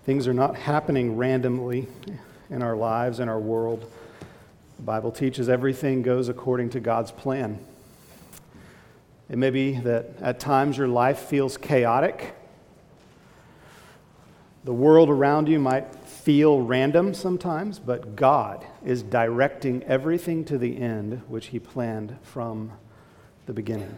Things are not happening randomly in our lives, in our world. The Bible teaches everything goes according to God's plan. It may be that at times your life feels chaotic. The world around you might feel random sometimes, but God is directing everything to the end which He planned from the beginning.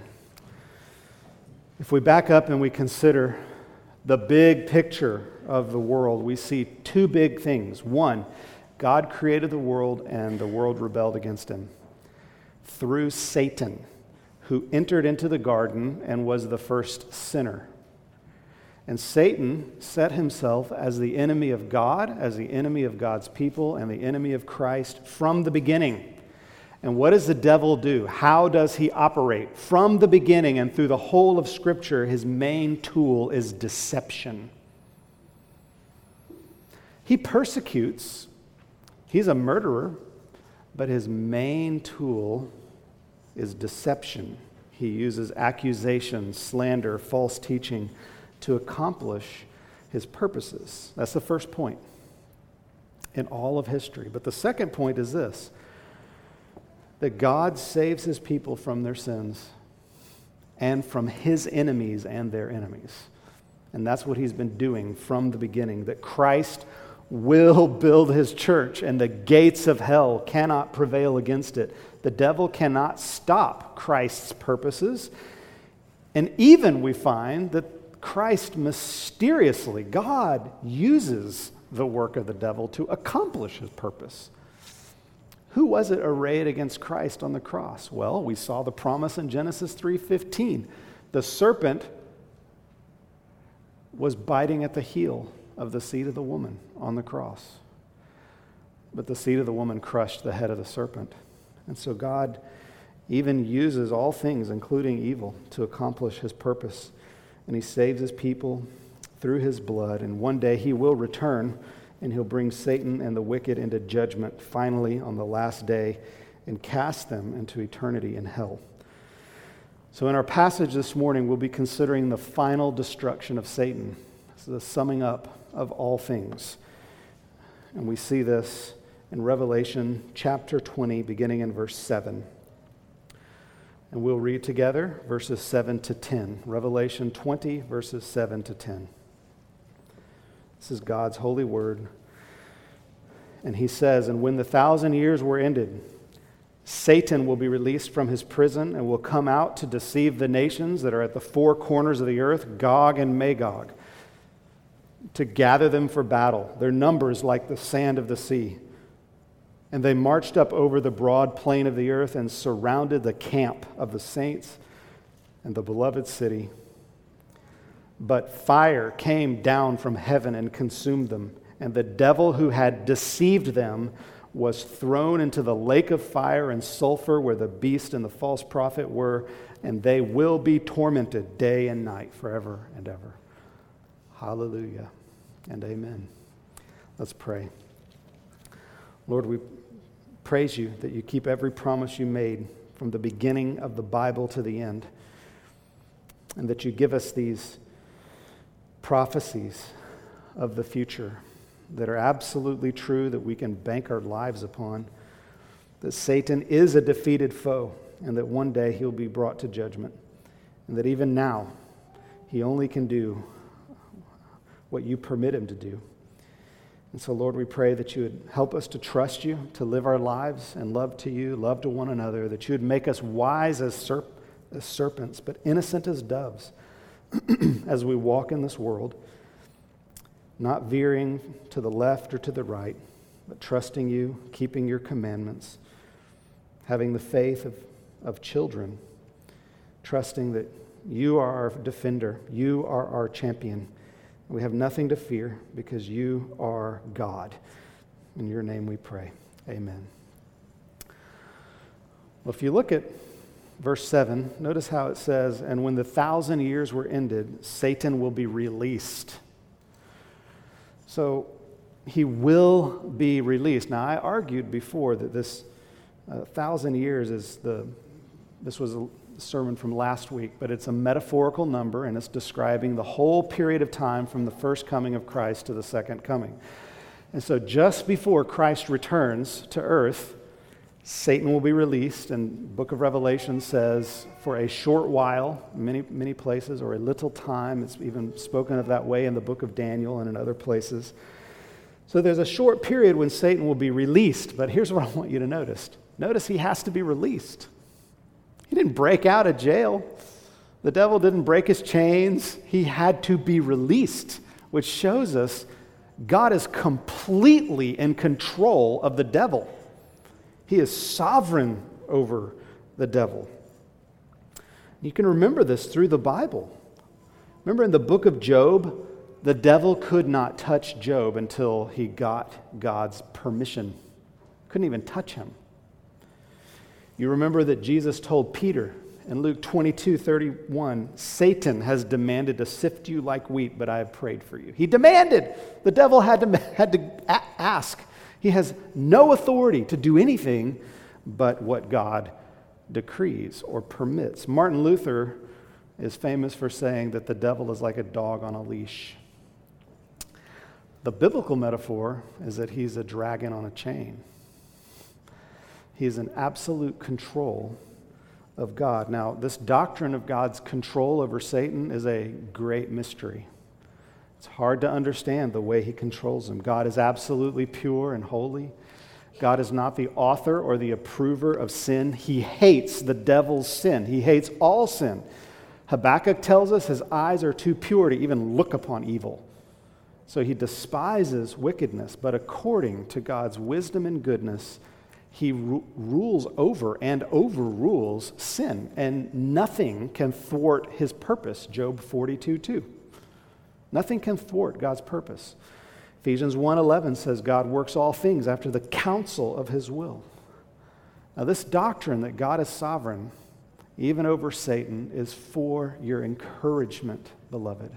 If we back up and we consider the big picture of the world, we see two big things. One, God created the world and the world rebelled against Him through Satan, who entered into the garden and was the first sinner. And Satan set himself as the enemy of God, as the enemy of God's people, and the enemy of Christ from the beginning. And what does the devil do? How does he operate? From the beginning and through the whole of Scripture, his main tool is deception. He persecutes. He's a murderer, but his main tool is deception. He uses accusation, slander, false teaching to accomplish his purposes. That's the first point in all of history. But the second point is this: that God saves His people from their sins and from His enemies and their enemies. And that's what He's been doing from the beginning, that Christ will build His church and the gates of hell cannot prevail against it. The devil cannot stop Christ's purposes. And even we find that Christ mysteriously, God uses the work of the devil to accomplish His purpose. Who was it arrayed against Christ on the cross? Well, we saw the promise in Genesis 3:15. The serpent was biting at the heel of the seed of the woman on the cross. But the seed of the woman crushed the head of the serpent. And so God even uses all things, including evil, to accomplish His purpose. And He saves His people through His blood. And one day He will return, and He'll bring Satan and the wicked into judgment finally on the last day and cast them into eternity in hell. So in our passage this morning, we'll be considering the final destruction of Satan. This is the summing up of all things. And we see this in Revelation chapter 20, beginning in verse 7. And we'll read together verses 7 to 10. Revelation 20, verses 7 to 10. This is God's holy word. And He says, "And when the 1,000 years were ended, Satan will be released from his prison and will come out to deceive the nations that are at the four corners of the earth, Gog and Magog, to gather them for battle. Their number is like the sand of the sea. And they marched up over the broad plain of the earth and surrounded the camp of the saints and the beloved city. But fire came down from heaven and consumed them, and the devil who had deceived them was thrown into the lake of fire and sulfur where the beast and the false prophet were, and they will be tormented day and night forever and ever." Hallelujah and amen. Let's pray. Lord, we praise You that You keep every promise You made from the beginning of the Bible to the end, and that You give us these prophecies of the future that are absolutely true, that we can bank our lives upon, that Satan is a defeated foe, and that one day he'll be brought to judgment, and that even now he only can do what You permit him to do. And so, Lord, we pray that You would help us to trust You, to live our lives in love to You, love to one another, that You would make us wise as serpents, but innocent as doves as we walk in this world, not veering to the left or to the right, but trusting You, keeping Your commandments, having the faith of children, trusting that You are our defender, You are our champion. We have nothing to fear because You are God. In Your name we pray. Amen. Well, if you look at verse 7, notice how it says, "And when the 1,000 years were ended, Satan will be released." So he will be released. Now, I argued before that this 1,000 years is this was sermon from last week, but it's a metaphorical number, and it's describing the whole period of time from the first coming of Christ to the second coming. And so just before Christ returns to earth, Satan will be released, and the book of Revelation says, for a short while, many places, or a little time. It's even spoken of that way in the book of Daniel and in other places. So there's a short period when Satan will be released, but here's what I want you to notice. Notice he has to be released. He didn't break out of jail. The devil didn't break his chains. He had to be released, which shows us God is completely in control of the devil. He is sovereign over the devil. You can remember this through the Bible. Remember in the book of Job, the devil could not touch Job until he got God's permission. Couldn't even touch him. You remember that Jesus told Peter in Luke 22:31, Satan has demanded to sift you like wheat, but I have prayed for you. He demanded. The devil had to ask. He has no authority to do anything but what God decrees or permits. Martin Luther is famous for saying that the devil is like a dog on a leash. The biblical metaphor is that he's a dragon on a chain. He's in absolute control of God. Now, this doctrine of God's control over Satan is a great mystery. It's hard to understand the way he controls him. God is absolutely pure and holy. God is not the author or the approver of sin. He hates the devil's sin. He hates all sin. Habakkuk tells us his eyes are too pure to even look upon evil. So he despises wickedness, but according to God's wisdom and goodness, he rules over and overrules sin, and nothing can thwart his purpose. Job 42:2. Nothing can thwart God's purpose. Ephesians 1:11 says God works all things after the counsel of his will. Now this doctrine that God is sovereign, even over Satan, is for your encouragement, beloved.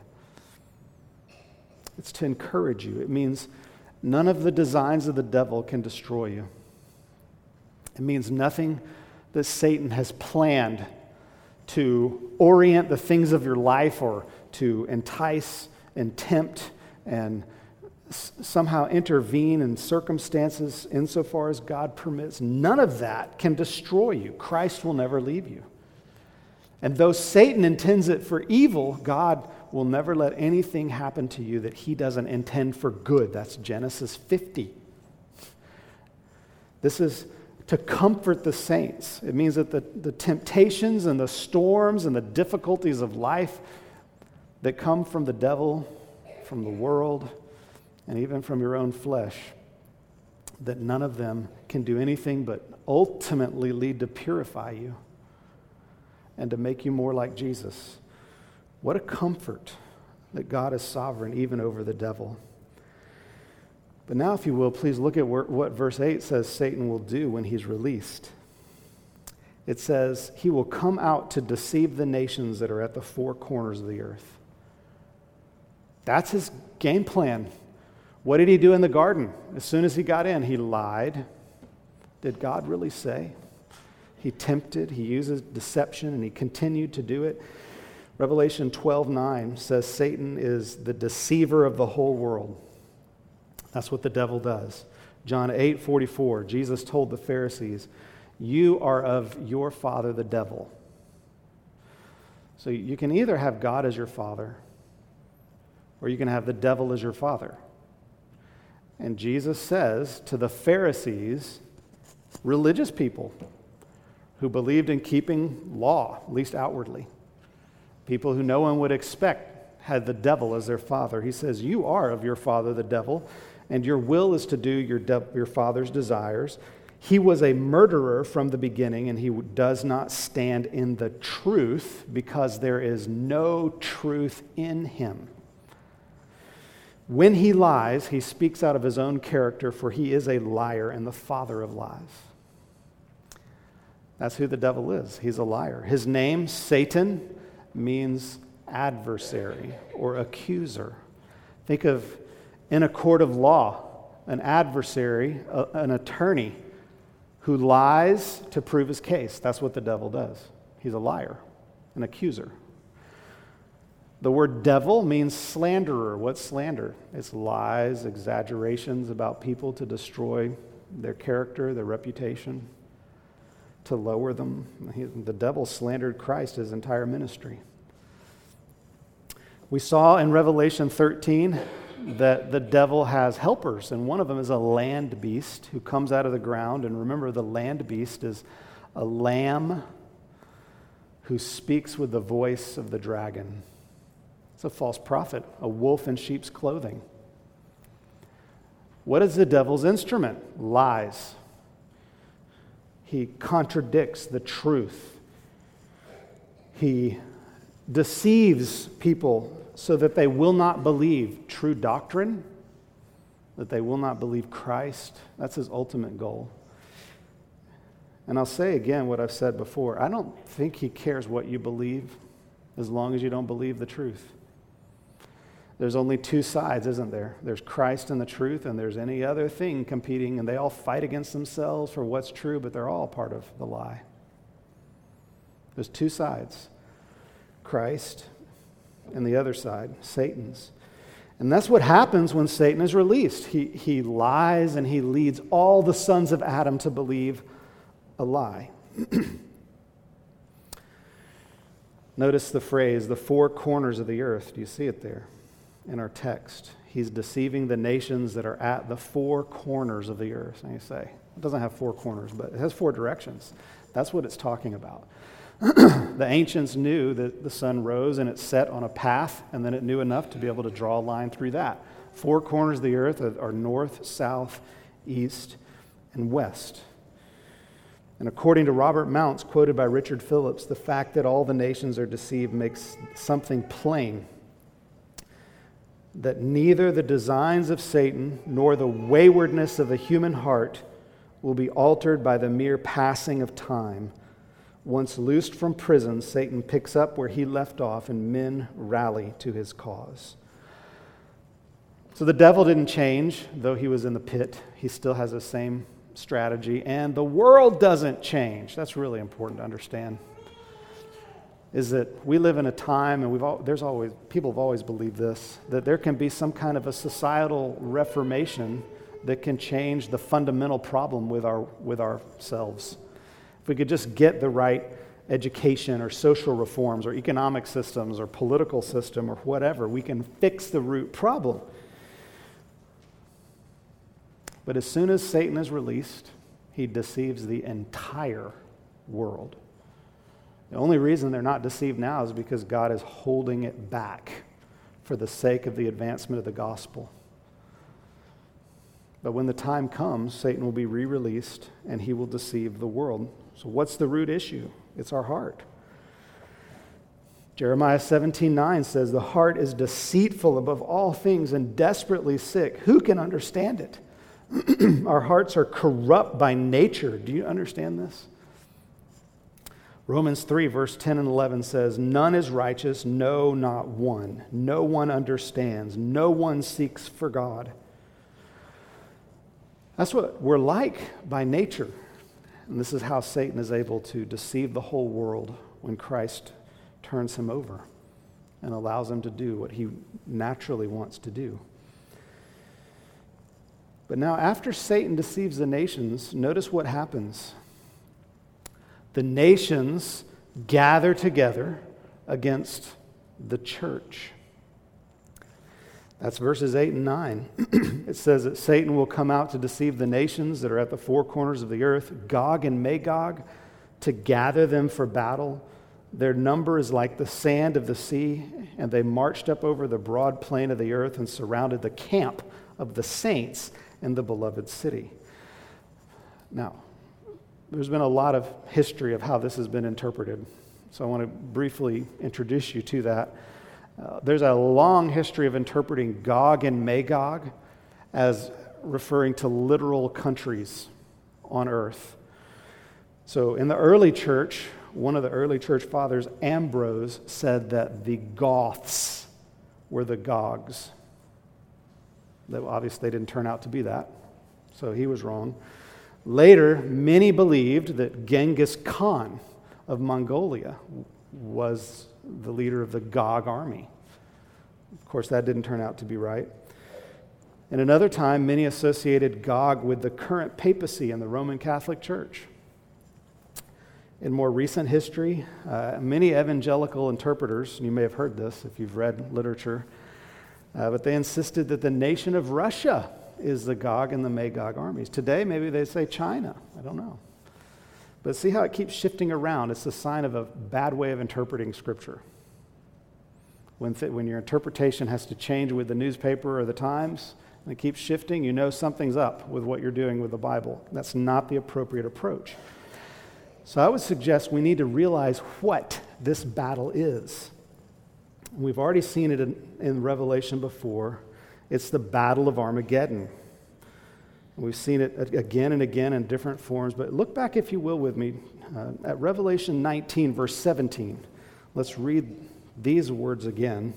It's to encourage you. It means none of the designs of the devil can destroy you. It means nothing that Satan has planned to orient the things of your life or to entice and tempt and somehow intervene in circumstances insofar as God permits. None of that can destroy you. Christ will never leave you. And though Satan intends it for evil, God will never let anything happen to you that he doesn't intend for good. That's Genesis 50. This is to comfort the saints. It means that the temptations and the storms and the difficulties of life that come from the devil, from the world, and even from your own flesh, that none of them can do anything but ultimately lead to purify you and to make you more like Jesus. What a comfort that God is sovereign even over the devil. But now, if you will, please look at what verse 8 says Satan will do when he's released. It says, he will come out to deceive the nations that are at the four corners of the earth. That's his game plan. What did he do in the garden? As soon as he got in, he lied. Did God really say? He tempted, he uses deception, and he continued to do it. Revelation 12:9 says Satan is the deceiver of the whole world. That's what the devil does. John 8:44, Jesus told the Pharisees, you are of your father, the devil. So you can either have God as your father, or you can have the devil as your father. And Jesus says to the Pharisees, religious people who believed in keeping law, at least outwardly, people who no one would expect had the devil as their father. He says, you are of your father, the devil, and your will is to do your father's desires. He was a murderer from the beginning, and he does not stand in the truth because there is no truth in him. When he lies, he speaks out of his own character, for he is a liar and the father of lies. That's who the devil is. He's a liar. His name, Satan, means adversary or accuser. Think of, in a court of law, an adversary, an attorney who lies to prove his case. That's what the devil does. He's a liar, an accuser. The word devil means slanderer. What's slander? It's lies, exaggerations about people to destroy their character, their reputation, to lower them. The devil slandered Christ his entire ministry. We saw in Revelation 13 that the devil has helpers, and one of them is a land beast who comes out of the ground. And remember, the land beast is a lamb who speaks with the voice of the dragon. It's a false prophet, a wolf in sheep's clothing. What is the devil's instrument? Lies. He contradicts the truth. He deceives people so that they will not believe true doctrine, that they will not believe Christ. That's his ultimate goal. And I'll say again what I've said before. I don't think he cares what you believe as long as you don't believe the truth. There's only two sides, isn't there? There's Christ and the truth, and there's any other thing competing, and they all fight against themselves for what's true, but they're all part of the lie. There's two sides, Christ and the other side, Satan's. And that's what happens when Satan is released. He lies and he leads all the sons of Adam to believe a lie. Notice the phrase, the four corners of the earth. Do you see it there in our text? He's deceiving the nations that are at the four corners of the earth. And you say, it doesn't have four corners, but it has four directions. That's what it's talking about. The ancients knew that the sun rose and it set on a path, and then it knew enough to be able to draw a line through that. Four corners of the earth are north, south, east, and west. And according to Robert Mounce, quoted by Richard Phillips, the fact that all the nations are deceived makes something plain, that neither the designs of Satan nor the waywardness of the human heart will be altered by the mere passing of time. Once loosed from prison, Satan picks up where he left off, and men rally to his cause. So the devil didn't change, though he was in the pit. He still has the same strategy, and the world doesn't change. That's really important to understand. Is that we live in a time, and people have always believed this, that there can be some kind of a societal reformation that can change the fundamental problem with ourselves. If we could just get the right education or social reforms or economic systems or political system or whatever, we can fix the root problem. But as soon as Satan is released, he deceives the entire world. The only reason they're not deceived now is because God is holding it back for the sake of the advancement of the gospel. But when the time comes, Satan will be re-released and he will deceive the world. So what's the root issue? It's our heart. Jeremiah 17:9 says, "The heart is deceitful above all things and desperately sick. Who can understand it?" Our hearts are corrupt by nature. Do you understand this? Romans 3, verse 10 and 11 says, "None is righteous, no, not one. No one understands. No one seeks for God." That's what we're like by nature. And this is how Satan is able to deceive the whole world when Christ turns him over and allows him to do what he naturally wants to do. But now, after Satan deceives the nations, notice what happens. The nations gather together against the church. That's verses 8 and 9. It says that Satan will come out to deceive the nations that are at the four corners of the earth, Gog and Magog, to gather them for battle. Their number is like the sand of the sea, and they marched up over the broad plain of the earth and surrounded the camp of the saints in the beloved city. Now, there's been a lot of history of how this has been interpreted, so I want to briefly introduce you to that. There's a long history of interpreting Gog and Magog as referring to literal countries on earth. So in the early church, one of the early church fathers, Ambrose, said that the Goths were the Gogs. Obviously, they didn't turn out to be that, so he was wrong. Later, many believed that Genghis Khan of Mongolia was the leader of the Gog army. Of course, that didn't turn out to be right. And another time, many associated Gog with the current papacy and the Roman Catholic Church. In more recent history, many evangelical interpreters, and you may have heard this if you've read literature, but they insisted that the nation of Russia is the Gog and the Magog armies. Today, maybe they say China. I don't know. But see how it keeps shifting around. It's a sign of a bad way of interpreting Scripture. When your interpretation has to change with the newspaper or the Times, and it keeps shifting, you know something's up with what you're doing with the Bible. That's not the appropriate approach. So I would suggest we need to realize what this battle is. We've already seen it in Revelation before. It's the Battle of Armageddon. We've seen it again and again in different forms, but look back, if you will, with me at Revelation 19, verse 17. Let's read these words again.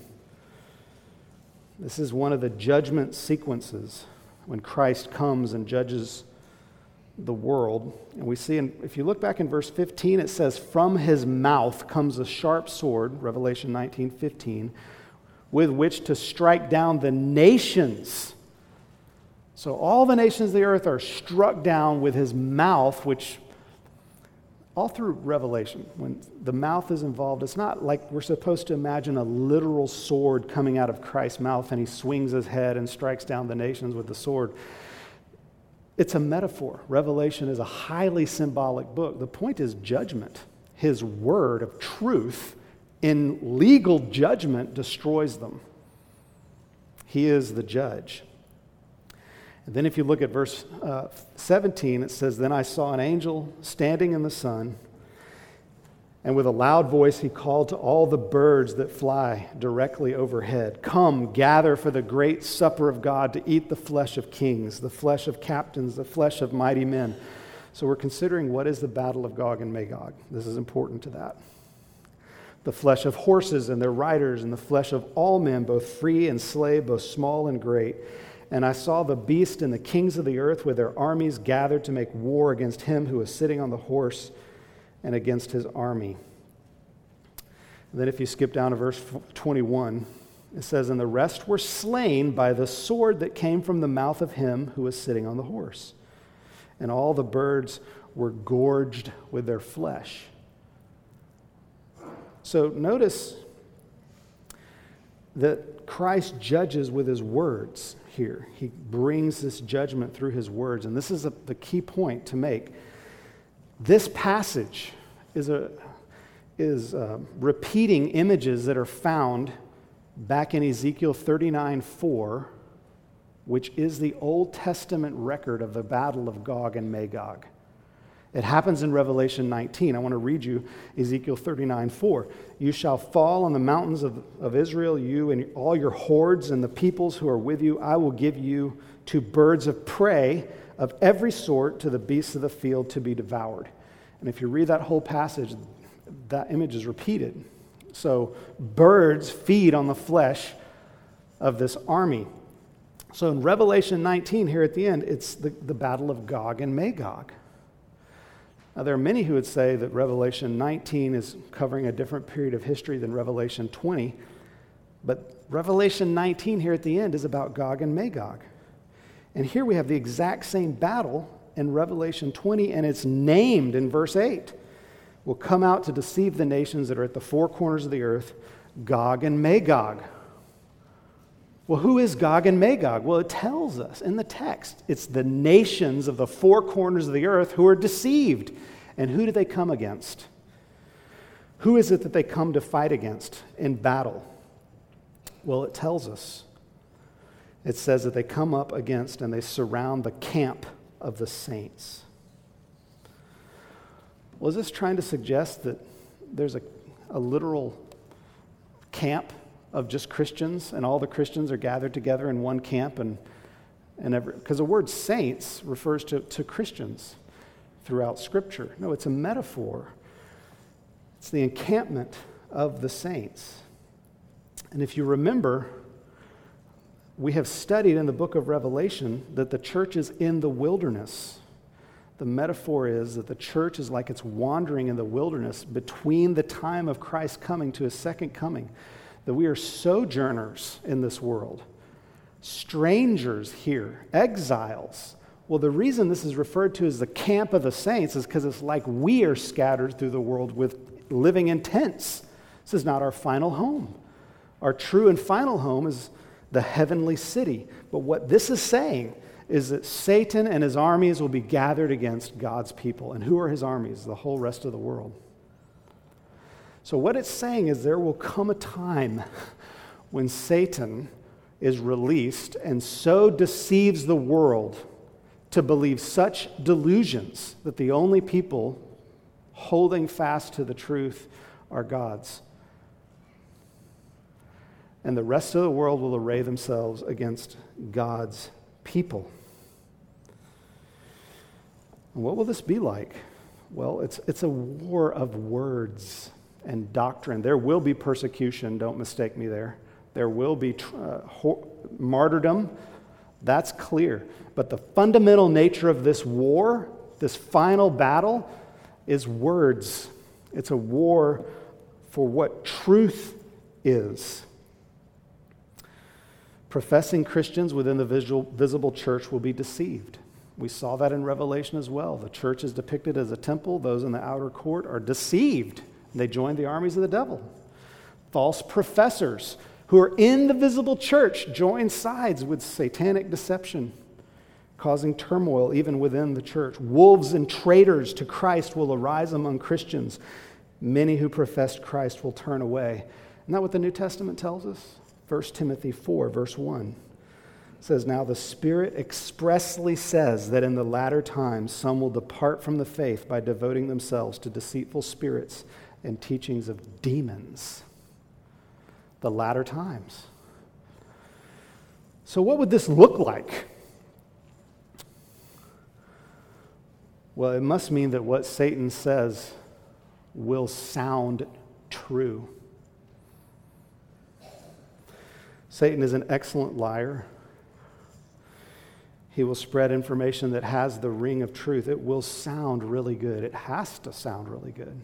This is one of the judgment sequences when Christ comes and judges the world. And we see, if you look back in verse 15, it says, "From his mouth comes a sharp sword," Revelation 19:15, "with which to strike down the nations." So all the nations of the earth are struck down with his mouth, which all through Revelation, when the mouth is involved, it's not like we're supposed to imagine a literal sword coming out of Christ's mouth and he swings his head and strikes down the nations with the sword. It's a metaphor. Revelation is a highly symbolic book. The point is judgment. His word of truth in legal judgment destroys them. He is the judge. And then if you look at verse 17, it says, "Then I saw an angel standing in the sun, and with a loud voice he called to all the birds that fly directly overhead, 'Come, gather for the great supper of God to eat the flesh of kings, the flesh of captains, the flesh of mighty men.'" So we're considering what is the battle of Gog and Magog. This is important to that. "The flesh of horses and their riders, and the flesh of all men, both free and slave, both small and great. And I saw the beast and the kings of the earth with their armies gathered to make war against him who was sitting on the horse and against his army." And then if you skip down to verse 21, it says, "And the rest were slain by the sword that came from the mouth of him who was sitting on the horse. And all the birds were gorged with their flesh." So notice that Christ judges with his words here. He brings this judgment through his words. And this is the key point to make. This passage is repeating images that are found back in Ezekiel 39:4, which is the Old Testament record of the battle of Gog and Magog. It happens in Revelation 19. I want to read you Ezekiel 39:4. "You shall fall on the mountains of Israel, you and all your hordes and the peoples who are with you. I will give you to birds of prey of every sort, to the beasts of the field to be devoured." And if you read that whole passage, that image is repeated. So birds feed on the flesh of this army. So in Revelation 19, here at the end, it's the battle of Gog and Magog. Now, there are many who would say that Revelation 19 is covering a different period of history than Revelation 20, but Revelation 19 here at the end is about Gog and Magog. And here we have the exact same battle in Revelation 20, and it's named in verse 8. "Will come out to deceive the nations that are at the four corners of the earth, Gog and Magog." Well, who is Gog and Magog? Well, it tells us in the text. It's the nations of the four corners of the earth who are deceived. And who do they come against? Who is it that they come to fight against in battle? Well, it tells us. It says that they come up against and they surround the camp of the saints. Was this trying to suggest that there's a literal camp of just Christians, and all the Christians are gathered together in one camp, because the word saints refers to Christians throughout Scripture. No, it's a metaphor. It's the encampment of the saints. And if you remember, we have studied in the book of Revelation that the church is in the wilderness. The metaphor is that the church is like it's wandering in the wilderness between the time of Christ coming to his second coming, that we are sojourners in this world, strangers here, exiles. Well, the reason this is referred to as the camp of the saints is because it's like we are scattered through the world with living in tents. This is not our final home. Our true and final home is the heavenly city. But what this is saying is that Satan and his armies will be gathered against God's people. And who are his armies? The whole rest of the world. So what it's saying is there will come a time when Satan is released and so deceives the world to believe such delusions that the only people holding fast to the truth are God's. And the rest of the world will array themselves against God's people. And what will this be like? Well, it's a war of words and doctrine. There will be persecution, don't mistake me there. There will be martyrdom, that's clear. But the fundamental nature of this war, this final battle, is words. It's a war for what truth is. Professing Christians within the visible church will be deceived. We saw that in Revelation as well. The church is depicted as a temple. Those in the outer court are deceived. They join the armies of the devil. False professors who are in the visible church join sides with satanic deception, causing turmoil even within the church. Wolves and traitors to Christ will arise among Christians. Many who professed Christ will turn away. Isn't that what the New Testament tells us? 1 Timothy 4, verse 1 says, "Now the Spirit expressly says that in the latter times some will depart from the faith by devoting themselves to deceitful spirits and teachings of demons." The latter times. So what would this look like? Well, it must mean that what Satan says will sound true. Satan is an excellent liar. He will spread information that has the ring of truth. It will sound really good. It has to sound really good.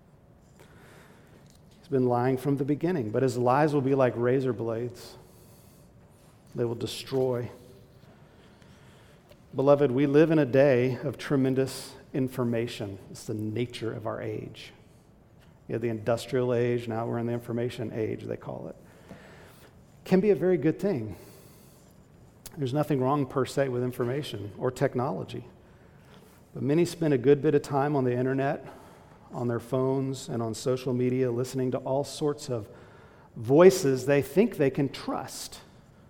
He's been lying from the beginning, but his lies will be like razor blades. They will destroy. Beloved, we live in a day of tremendous information. It's the nature of our age. You have the industrial age, now we're in the information age, they call it. Can be a very good thing. There's nothing wrong per se with information or technology. But many spend a good bit of time on the internet, on their phones, and on social media listening to all sorts of voices they think they can trust.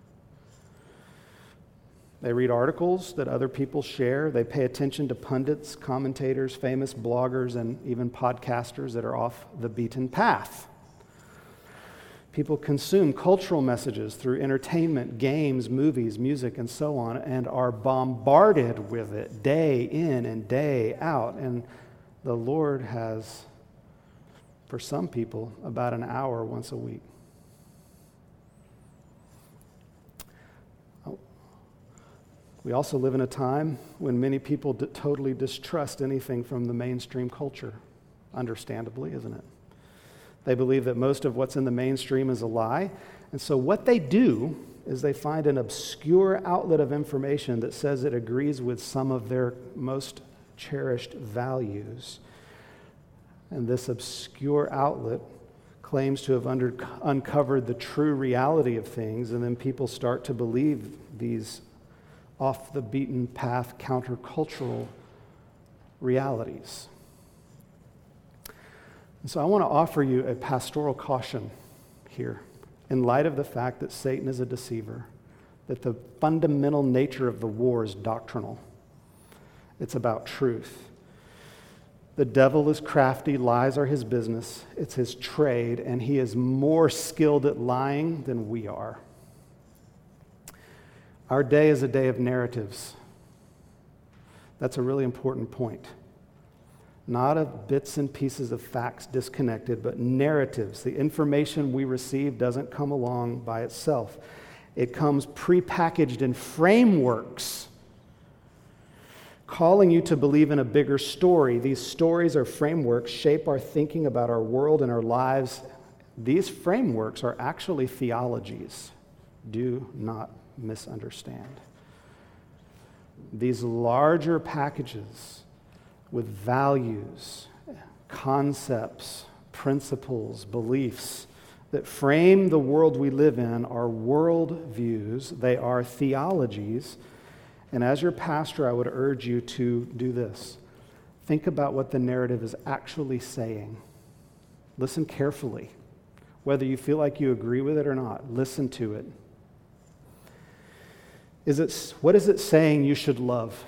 They read articles that other people share. They pay attention to pundits, commentators, famous bloggers, and even podcasters that are off the beaten path. People consume cultural messages through entertainment, games, movies, music, and so on, and are bombarded with it day in and day out. And the Lord has, for some people, about an hour once a week. We also live in a time when many people totally distrust anything from the mainstream culture. Understandably, isn't it? They believe that most of what's in the mainstream is a lie. And so what they do is they find an obscure outlet of information that says it agrees with some of their most cherished values. And this obscure outlet claims to have uncovered the true reality of things, and then people start to believe these off the beaten path countercultural realities. And so I want to offer you a pastoral caution here in light of the fact that Satan is a deceiver, that the fundamental nature of the war is doctrinal. It's about truth. The devil is crafty, lies are his business, it's his trade, and he is more skilled at lying than we are. Our day is a day of narratives. That's a really important point. Not of bits and pieces of facts disconnected, but narratives. The information we receive doesn't come along by itself. It comes prepackaged in frameworks calling you to believe in a bigger story. These stories or frameworks shape our thinking about our world and our lives. These frameworks are actually theologies. Do not misunderstand. These larger packages with values, concepts, principles, beliefs that frame the world we live in are worldviews. They are theologies. And as your pastor, I would urge you to do this. Think about what the narrative is actually saying. Listen carefully. Whether you feel like you agree with it or not, listen to it. What is it saying you should love?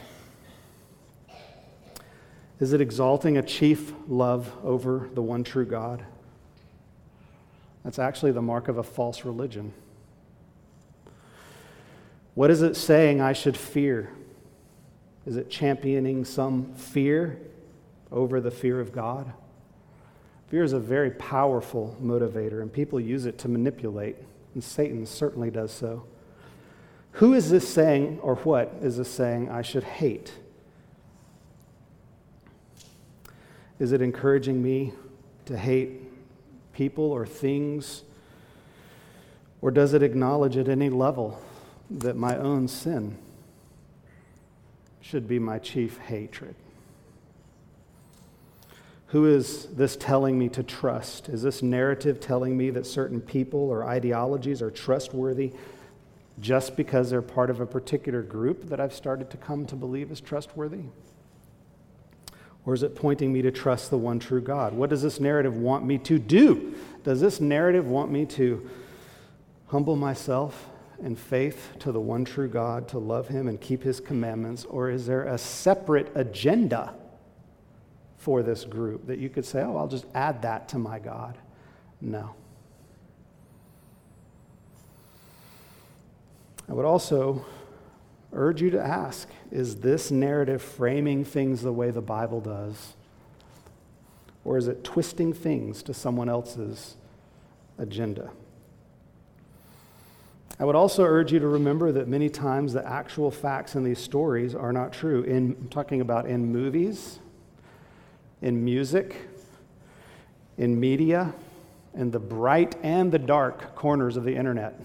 Is it exalting a chief love over the one true God? That's actually the mark of a false religion. What is it saying I should fear? Is it championing some fear over the fear of God? Fear is a very powerful motivator, and people use it to manipulate, and Satan certainly does so. Who is this saying, or what is this saying I should hate? Is it encouraging me to hate people or things? Or does it acknowledge at any level that my own sin should be my chief hatred? Who is this telling me to trust? Is this narrative telling me that certain people or ideologies are trustworthy just because they're part of a particular group that I've started to come to believe is trustworthy? Or is it pointing me to trust the one true God? What does this narrative want me to do? Does this narrative want me to humble myself in faith to the one true God, to love him and keep his commandments? Or is there a separate agenda for this group that you could say, oh, I'll just add that to my God? No. I would also urge you to ask, is this narrative framing things the way the Bible does? Or is it twisting things to someone else's agenda? I would also urge you to remember that many times the actual facts in these stories are not true. I'm talking about in movies, in music, in media, in the bright and the dark corners of the internet.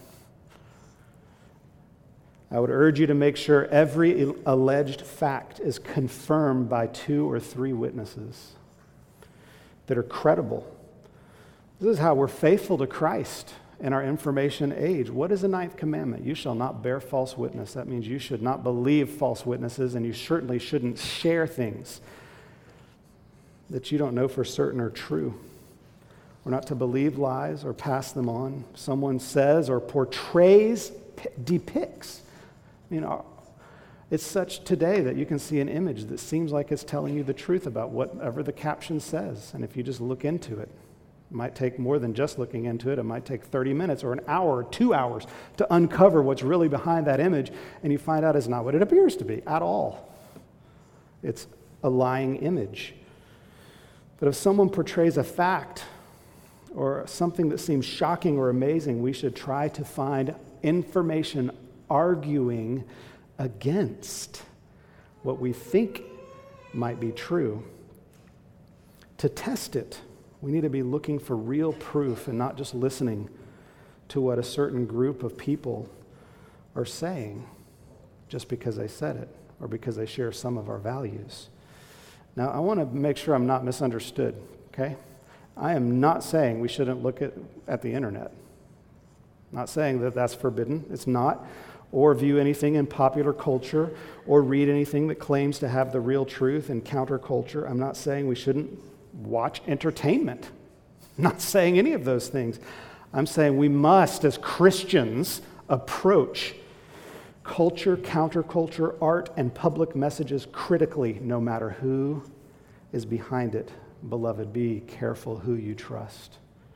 I would urge you to make sure every alleged fact is confirmed by 2 or 3 witnesses that are credible. This is how we're faithful to Christ in our information age. What is the 9th commandment? You shall not bear false witness. That means you should not believe false witnesses, and you certainly shouldn't share things that you don't know for certain are true. We're not to believe lies or pass them on. Someone says or portrays, depicts. It's such today that you can see an image that seems like it's telling you the truth about whatever the caption says. And if you just look into it, it might take more than just looking into it. It might take 30 minutes or an hour or 2 hours to uncover what's really behind that image, and you find out it's not what it appears to be at all. It's a lying image. But if someone portrays a fact or something that seems shocking or amazing, we should try to find information arguing against what we think might be true. To test it, we need to be looking for real proof and not just listening to what a certain group of people are saying just because they said it or because they share some of our values. Now, I want to make sure I'm not misunderstood, okay? I am not saying we shouldn't look at the internet. I'm not saying that that's forbidden. It's not. Or view anything in popular culture, or read anything that claims to have the real truth in counterculture. I'm not saying we shouldn't watch entertainment. I'm not saying any of those things. I'm saying we must, as Christians, approach culture, counterculture, art, and public messages critically, no matter who is behind it. Beloved, be careful who you trust.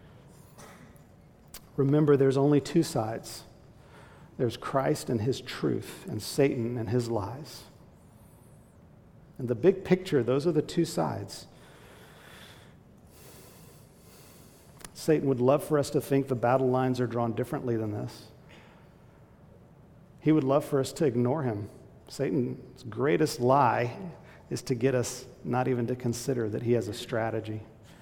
Remember, there's only 2 sides. There's Christ and his truth, and Satan and his lies. And the big picture, those are the 2 sides. Satan would love for us to think the battle lines are drawn differently than this. He would love for us to ignore him Satan's greatest lie is to get us not even to consider that he has a strategy.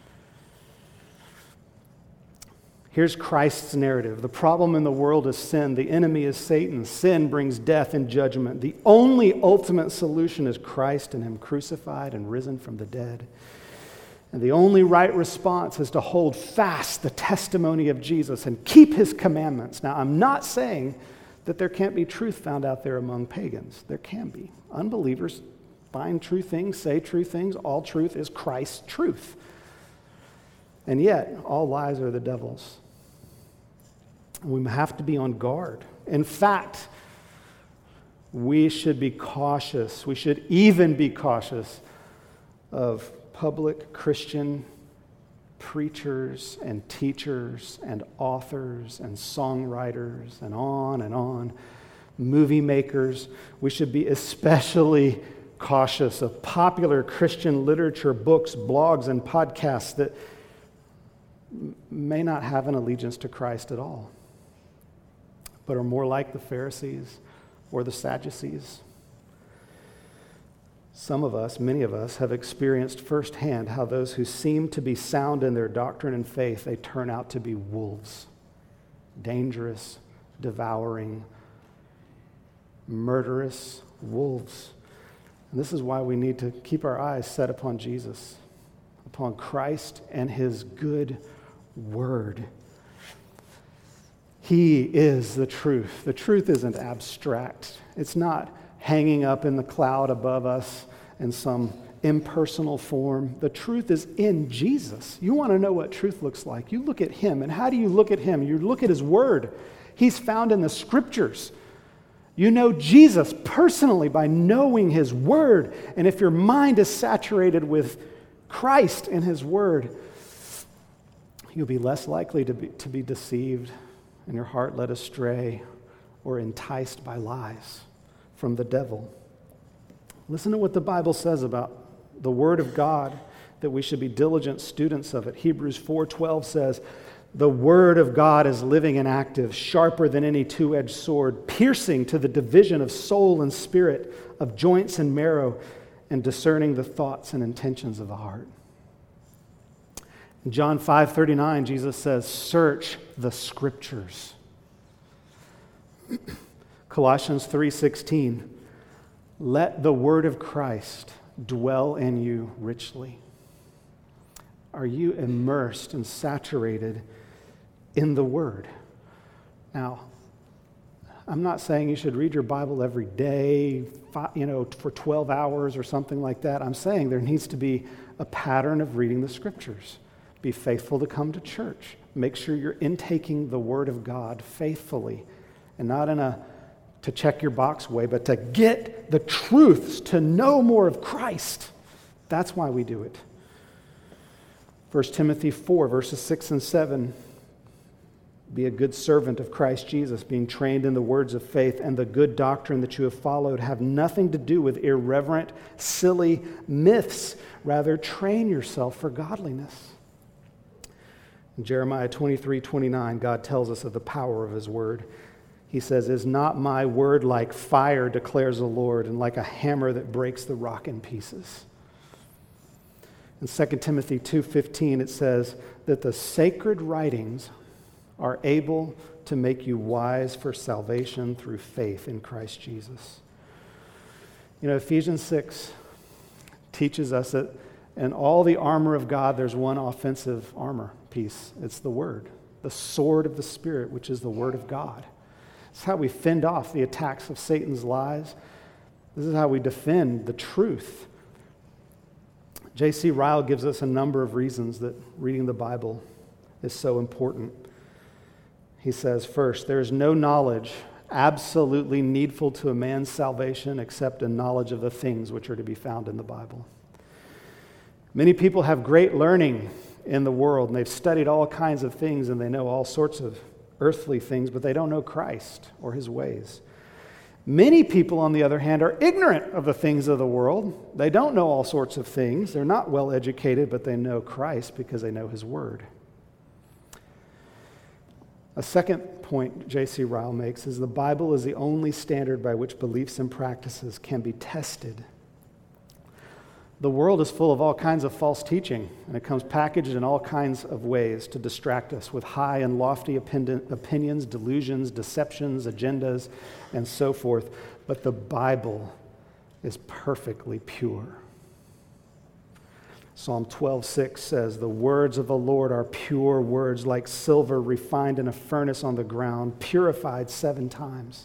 Here's Christ's narrative. The problem in the world is sin. The enemy is Satan. Sin brings death and judgment. The only ultimate solution is Christ and him crucified and risen from the dead. And the only right response is to hold fast the testimony of Jesus and keep his commandments. Now, I'm not saying that there can't be truth found out there among pagans. There can be. Unbelievers find true things, say true things. All truth is Christ's truth. And yet, all lies are the devil's. We have to be on guard. In fact, we should be cautious. We should even be cautious of public Christian preachers and teachers and authors and songwriters and on, movie makers. We should be especially cautious of popular Christian literature, books, blogs, and podcasts that may not have an allegiance to Christ at all, but are more like the Pharisees or the Sadducees. Some of us, many of us, have experienced firsthand how those who seem to be sound in their doctrine and faith, they turn out to be wolves, dangerous, devouring, murderous wolves. And this is why we need to keep our eyes set upon Jesus, upon Christ and his good word. He is the truth. The truth isn't abstract. It's not hanging up in the cloud above us in some impersonal form. The truth is in Jesus. You want to know what truth looks like? You look at him. And how do you look at him? You look at his word. He's found in the scriptures. You know Jesus personally by knowing his word. And if your mind is saturated with Christ and his word, you'll be less likely to be deceived and your heart led astray or enticed by lies from the devil. Listen to what the Bible says about the Word of God, that we should be diligent students of it. Hebrews 4:12 says, "The Word of God is living and active, sharper than any two-edged sword, piercing to the division of soul and spirit, of joints and marrow, and discerning the thoughts and intentions of the heart." In John 5:39, Jesus says, "Search the Scriptures." Colossians 3:16, "Let the word of Christ dwell in you richly." Are you immersed and saturated in the word? Now, I'm not saying you should read your Bible every day, for 12 hours or something like that. I'm saying there needs to be a pattern of reading the scriptures. Be faithful to come to church. Make sure you're intaking the word of God faithfully, and not in a to check your box way, but to get the truths, to know more of Christ. That's why we do it. 1 Timothy 4, verses 6 and 7. Be a good servant of Christ Jesus, being trained in the words of faith and the good doctrine that you have followed. Have nothing to do with irreverent, silly myths. Rather, train yourself for godliness. In Jeremiah 23:29, God tells us of the power of his word. He says, "Is not my word like fire, declares the Lord, and like a hammer that breaks the rock in pieces?" In 2 Timothy 2:15, it says that the sacred writings are able to make you wise for salvation through faith in Christ Jesus. Ephesians 6 teaches us that in all the armor of God, there's one offensive armor piece. It's the word, the sword of the Spirit, which is the word of God. It's how we fend off the attacks of Satan's lies. This is how we defend the truth. J.C. Ryle gives us a number of reasons that reading the Bible is so important. He says, first, there is no knowledge absolutely needful to a man's salvation except a knowledge of the things which are to be found in the Bible. Many people have great learning in the world, and they've studied all kinds of things, and they know all sorts of earthly things, but they don't know Christ or his ways. Many people, on the other hand, are ignorant of the things of the world. They don't know all sorts of things. They're not well educated, but they know Christ because they know his word. A second point J.C. Ryle makes is the Bible is the only standard by which beliefs and practices can be tested. The world is full of all kinds of false teaching, and it comes packaged in all kinds of ways to distract us with high and lofty opinions, delusions, deceptions, agendas, and so forth. But the Bible is perfectly pure. Psalm 12:6 says, "The words of the Lord are pure words, like silver refined in a furnace on the ground, purified 7 times."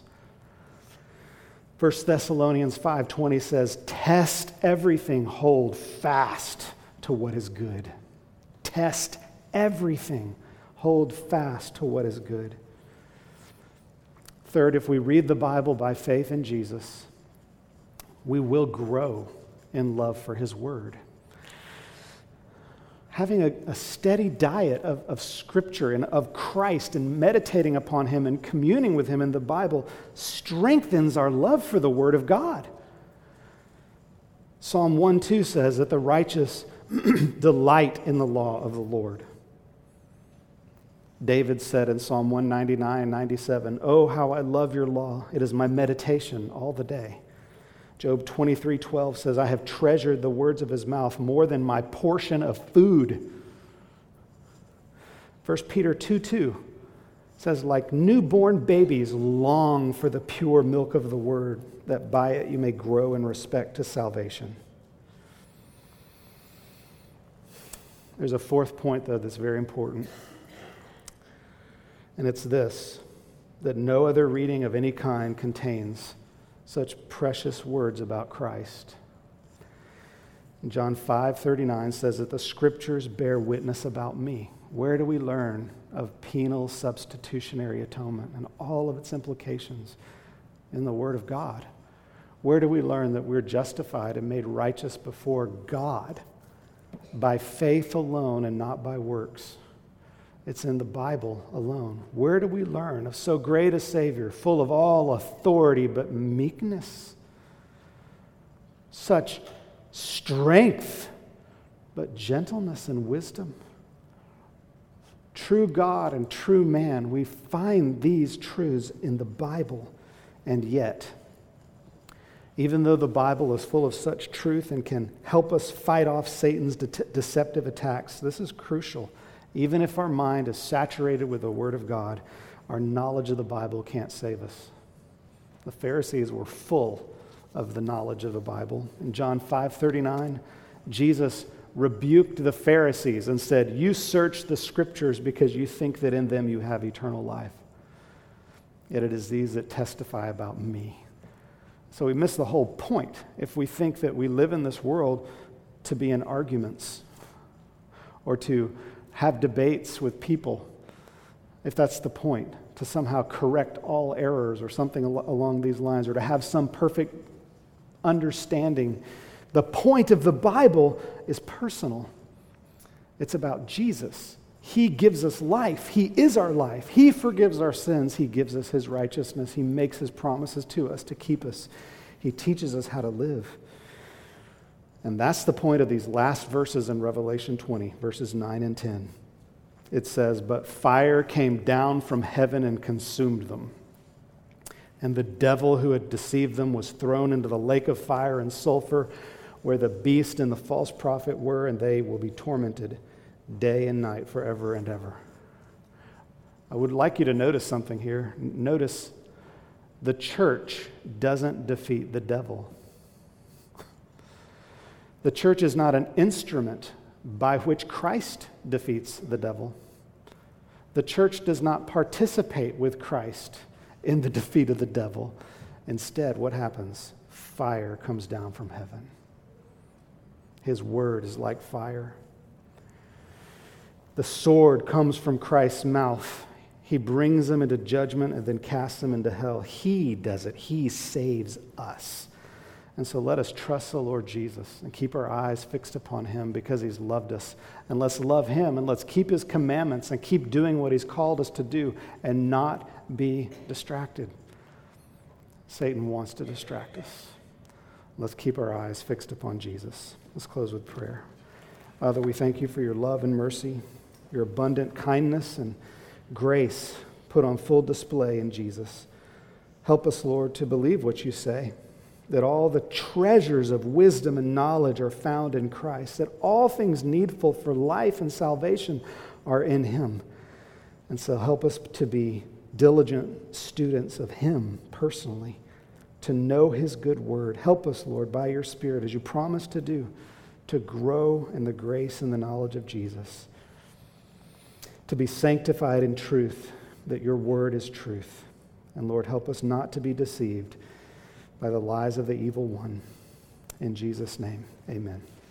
1 Thessalonians 5:20 says, "Test everything, hold fast to what is good." Test everything, hold fast to what is good. Third, if we read the Bible by faith in Jesus, we will grow in love for his word. Having a steady diet of Scripture and of Christ and meditating upon him and communing with him in the Bible strengthens our love for the Word of God. Psalm 1:2 says that the righteous delight in the law of the Lord. David said in Psalm 199:97, "Oh, how I love your law. It is my meditation all the day." Job 23:12 says, "I have treasured the words of his mouth more than my portion of food." 1 Peter 2:2 says, "Like newborn babies, long for the pure milk of the word, that by it you may grow in respect to salvation." There's a fourth point, though, that's very important. And it's this, that no other reading of any kind contains such precious words about Christ. John 5:39 says that the Scriptures bear witness about me. Where do we learn of penal substitutionary atonement and all of its implications? In the Word of God. Where do we learn that we're justified and made righteous before God by faith alone and not by works? It's in the Bible alone. Where do we learn of so great a Savior, full of all authority but meekness? Such strength but gentleness and wisdom? True God and true man, we find these truths in the Bible. And yet, even though the Bible is full of such truth and can help us fight off Satan's deceptive attacks, this is crucial. Even if our mind is saturated with the Word of God, our knowledge of the Bible can't save us. The Pharisees were full of the knowledge of the Bible. In John 5:39, Jesus rebuked the Pharisees and said, "You search the Scriptures because you think that in them you have eternal life. Yet it is these that testify about me." So we miss the whole point if we think that we live in this world to be in arguments or to have debates with people, if that's the point, to somehow correct all errors or something along these lines, or to have some perfect understanding. The point of the Bible is personal. It's about Jesus. He gives us life. He is our life. He forgives our sins. He gives us his righteousness. He makes his promises to us to keep us. He teaches us how to live. And that's the point of these last verses in Revelation 20, verses 9 and 10. It says, "But fire came down from heaven and consumed them. And the devil who had deceived them was thrown into the lake of fire and sulfur, where the beast and the false prophet were, and they will be tormented day and night forever and ever." I would like you to notice something here. Notice the church doesn't defeat the devil. The church is not an instrument by which Christ defeats the devil. The church does not participate with Christ in the defeat of the devil. Instead, what happens? Fire comes down from heaven. His word is like fire. The sword comes from Christ's mouth. He brings them into judgment and then casts them into hell. He does it. He saves us. And so let us trust the Lord Jesus and keep our eyes fixed upon him because he's loved us. And let's love him and let's keep his commandments and keep doing what he's called us to do and not be distracted. Satan wants to distract us. Let's keep our eyes fixed upon Jesus. Let's close with prayer. Father, we thank you for your love and mercy, your abundant kindness and grace put on full display in Jesus. Help us, Lord, to believe what you say, that all the treasures of wisdom and knowledge are found in Christ, that all things needful for life and salvation are in him. And so help us to be diligent students of him personally, to know his good word. Help us, Lord, by your Spirit, as you promised to do, to grow in the grace and the knowledge of Jesus, to be sanctified in truth, that your word is truth. And Lord, help us not to be deceived by the lies of the evil one. In Jesus' name, amen.